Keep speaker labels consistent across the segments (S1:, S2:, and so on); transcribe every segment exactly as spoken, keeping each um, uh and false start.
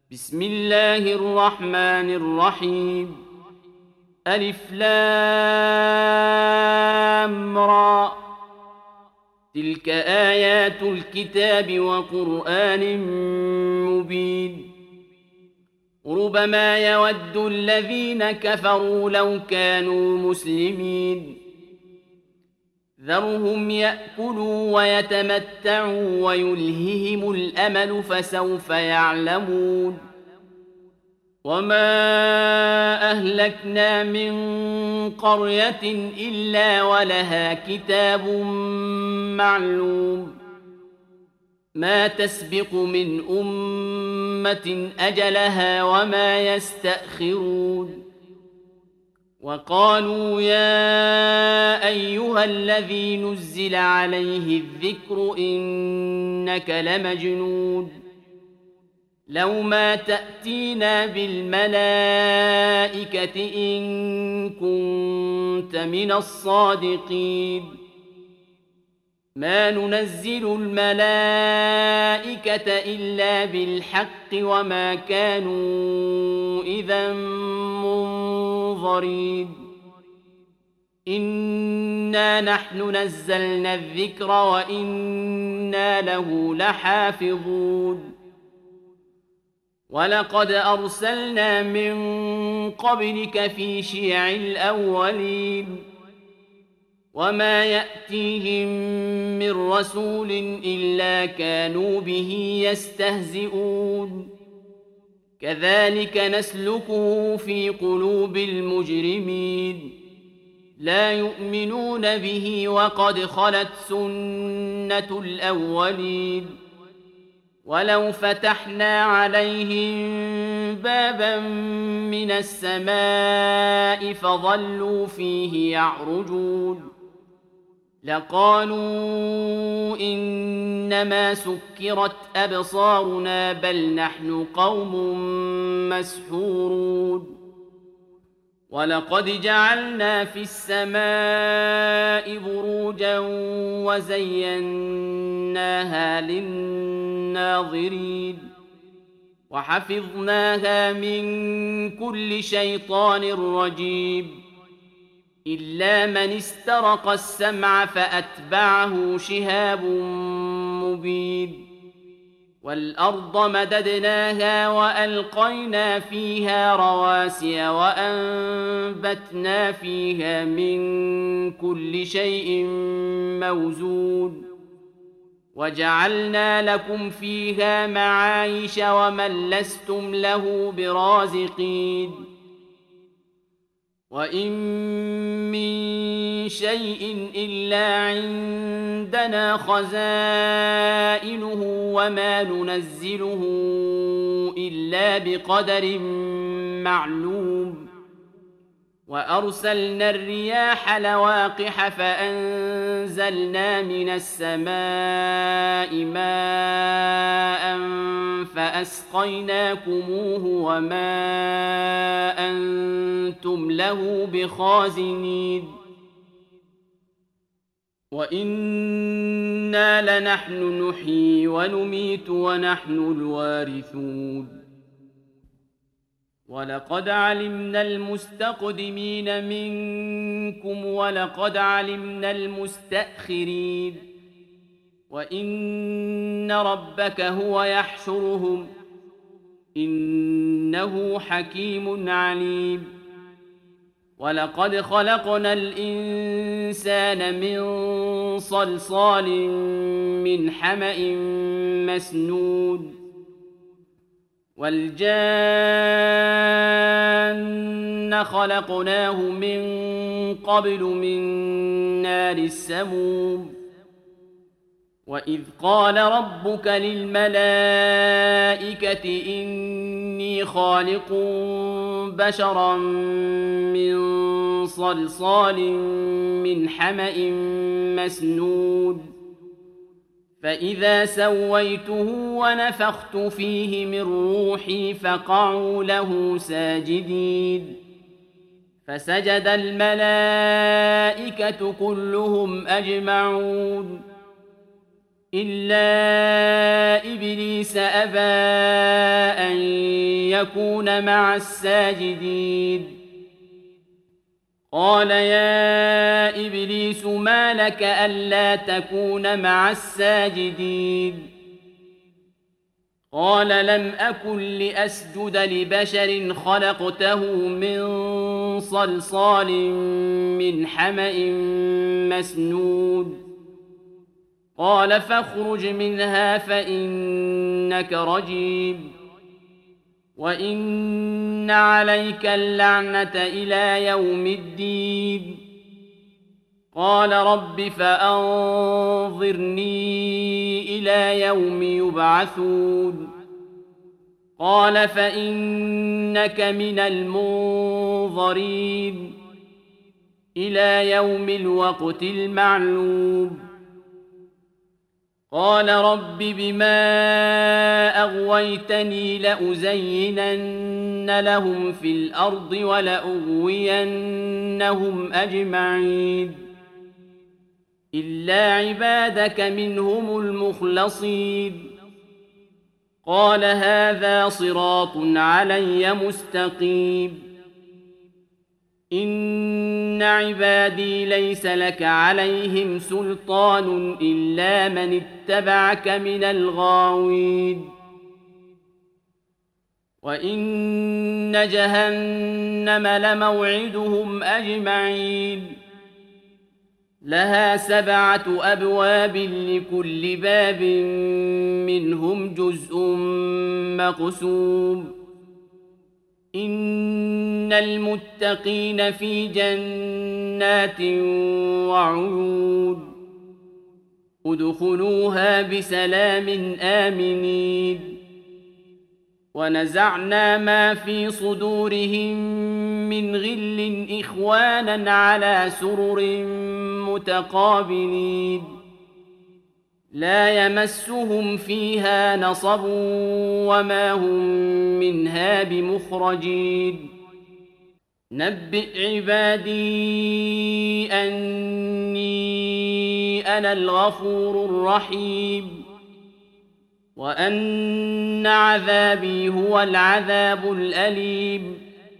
S1: بسم الله الرحمن الرحيم ألف لام را تلك آيات الكتاب وقرآن مبين ربما يود الذين كفروا لو كانوا مسلمين ذرهم يأكلوا ويتمتعوا ويلههم الأمل فسوف يعلمون وما أهلكنا من قرية إلا ولها كتاب معلوم ما تسبق من أمة أجلها وما يستأخرون وقالوا يا أيها الذي نزل عليه الذكر إنك لمجنون لو ما تأتينا بالملائكة إن كنت من الصادقين ما ننزل الملائكة إلا بالحق وما كانوا إذا منظرين إنا نحن نزلنا الذكر وإنا له لحافظون ولقد أرسلنا من قبلك في شيع الأولين وما يأتيهم من رسول إلا كانوا به يستهزئون كذلك نسلكه في قلوب المجرمين لا يؤمنون به وقد خلت سنة الأولين ولو فتحنا عليهم بابا من السماء فظلوا فيه يعرجون لقالوا إنما سكرت أبصارنا بل نحن قوم مسحورون ولقد جعلنا في السماء بروجا وزيناها للناظرين وحفظناها من كل شيطان رجيم إلا من استرق السمع فأتبعه شهاب مبين والأرض مددناها وألقينا فيها رواسي وأنبتنا فيها من كل شيء موزون وجعلنا لكم فيها معايش ومن لستم له برازقين وإن من شيء إلا عندنا خزائنه وما ننزله إلا بقدر معلوم وأرسلنا الرياح لواقح فأنزلنا من السماء ماء فأسقيناكموه وما أنتم له بخازنين وإنا لنحن نحيي ونميت ونحن الوارثون ولقد علمنا المستقدمين منكم ولقد علمنا المستأخرين وإن ربك هو يحشرهم إنه حكيم عليم ولقد خلقنا الإنسان من صلصال من حمأ مسنون والجان خلقناه من قبل من نار السموم وإذ قال ربك للملائكة إني خالق بشرا من صلصال من حمأ مسنون فإذا سويته ونفخت فيه من روحي فقعوا له ساجدين فسجد الملائكة كلهم أجمعون إلا إبليس أبى أن يكون مع الساجدين قال يا إبليس ما لك ألا تكون مع الساجدين قال لم أكن لأسجد لبشر خلقته من صلصال من حمأ مسنود قال فاخرج منها فإنك رجيم وإن عليك اللعنة إلى يوم الدين قال رب فأنظرني إلى يوم يبعثون قال فإنك من المنظرين إلى يوم الوقت المعلوم قال رب بما أغويتني لأزينن لهم في الأرض ولأغوينهم أجمعين إلا عبادك منهم المخلصين قال هذا صراط علي مستقيم إن عبادي ليس لك عليهم سلطان إلا من اتبعك من الغاوين وإن جهنم لموعدهم أجمعين لها سبعة أبواب لكل باب منهم جزء مقسوم إن المتقين في جنات وعيون ادخلوها بسلام آمنين ونزعنا ما في صدورهم من غل إخوانا على سرر متقابلين لا يمسهم فيها نصب وما هم منها بمخرجين نبئ عبادي أني أنا الغفور الرحيم وأن عذابي هو العذاب الأليم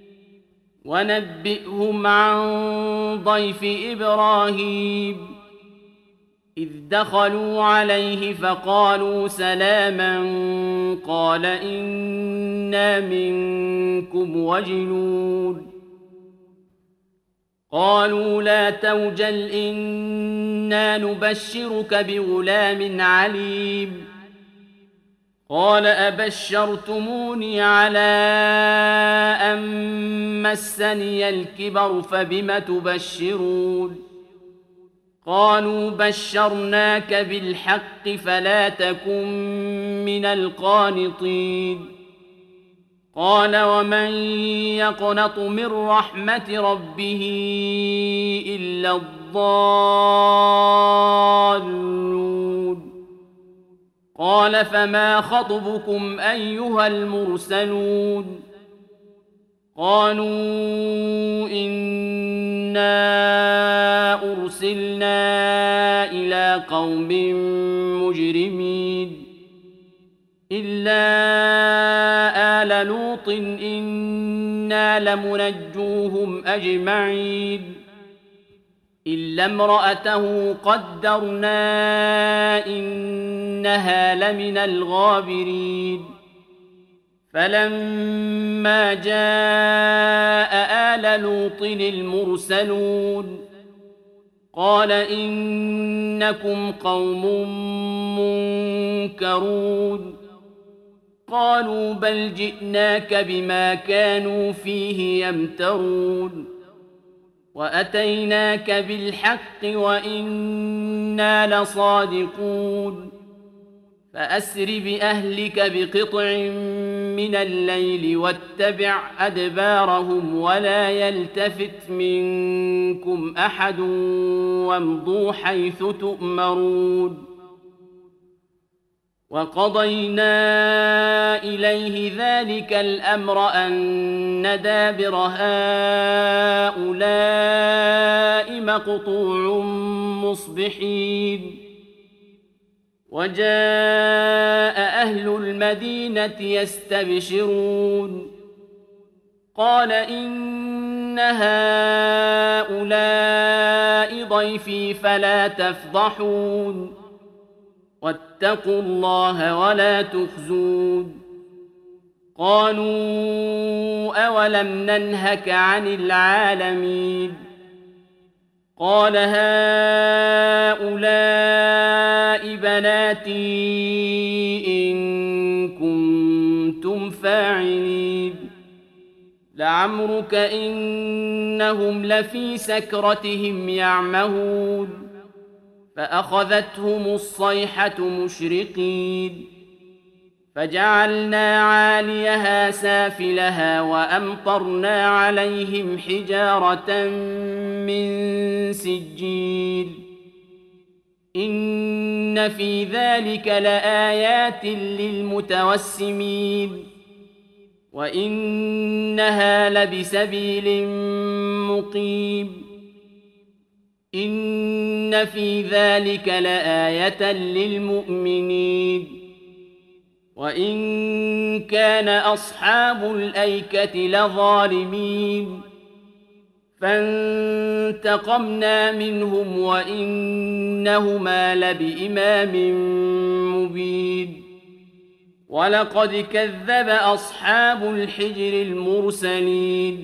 S1: ونبئهم عن ضيف إبراهيم إذ دخلوا عليه فقالوا سلاما قال إنا منكم وجلون قالوا لا توجل إنا نبشرك بغلام عليم قال أبشرتموني على أن مسني الكبر فبم تبشرون قالوا بشرناك بالحق فلا تكن من القانطين قال ومن يقنط من رحمة ربه إلا الضالون قال فما خطبكم أيها المرسلون قالوا إنا أرسلنا إلى قوم مجرمين إلا آل لوط إنا لمنجوهم أجمعين إلا امرأته قدرنا إنها لمن الغابرين فلما جاء آل لوط المرسلون قال إنكم قوم منكرون قالوا بل جئناك بما كانوا فيه يمترون وأتيناك بالحق وإنا لصادقون فأسر بأهلك بقطع من الليل واتبع أدبارهم ولا يلتفت منكم أحد وامضوا حيث تؤمرون وقضينا إليه ذلك الأمر أن دابر هؤلاء مقطوع مصبحين وجاء أهل المدينة يستبشرون قال إن هؤلاء ضيفي فلا تفضحون واتقوا الله ولا تخزون قالوا أولم ننهك عن العالمين قال هؤلاء بناتي إن كنتم فاعلين لعمرك إنهم لفي سكرتهم يعمهون فأخذتهم الصيحة مشرقين فجعلنا عاليها سافلها وأمطرنا عليهم حجارة من سجيل إن في ذلك لآيات للمتوسمين وإنها لبسبيل مقيم إن في ذلك لآية للمؤمنين وإن كان أصحاب الأيكة لظالمين فانتقمنا منهم وإنهما لبإمام مبين ولقد كذب أصحاب الحجر المرسلين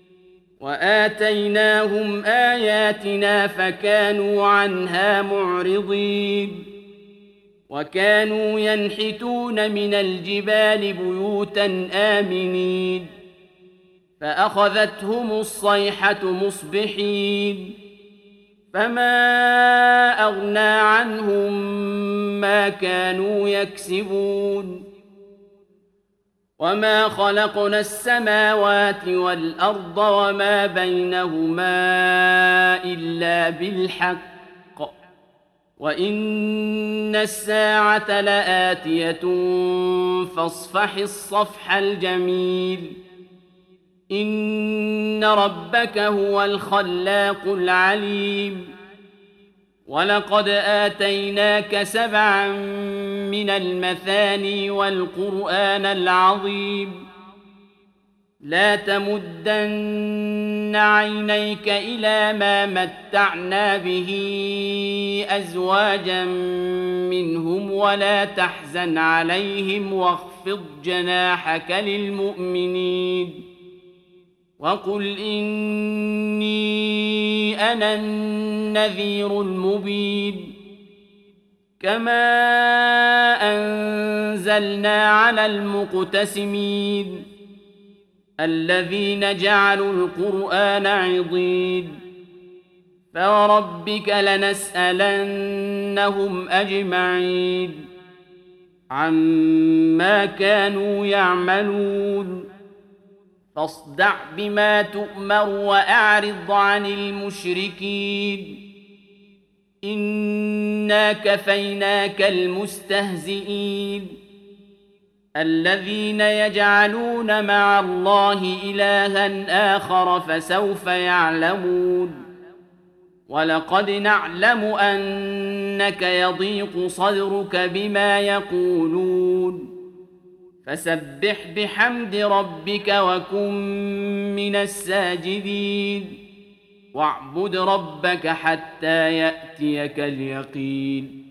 S1: وآتيناهم آياتنا فكانوا عنها معرضين وكانوا ينحتون من الجبال بيوتا آمنين فأخذتهم الصيحة مصبحين فما أغنى عنهم ما كانوا يكسبون وما خلقنا السماوات والأرض وما بينهما إلا بالحق وإن الساعة لآتية فاصفح الصفح الجميل إن ربك هو الخلاق العليم ولقد آتيناك سبعا من المثاني والقرآن العظيم لا تمدن عينيك إلى ما متعنا به أزواجا منهم ولا تحزن عليهم واخفض جناحك للمؤمنين وقل إني أنا النذير المبين كما أنزلنا على المقتسمين الذين جعلوا القرآن عضين فوربك لنسألنهم أجمعين عما كانوا يعملون فاصدع بما تؤمر وأعرض عن المشركين إنا كفيناك المستهزئين الذين يجعلون مع الله إلها آخر فسوف يعلمون ولقد نعلم أنك يضيق صدرك بما يقولون فسبح بحمد ربك وكن من الساجدين واعبد ربك حتى يأتيك اليقين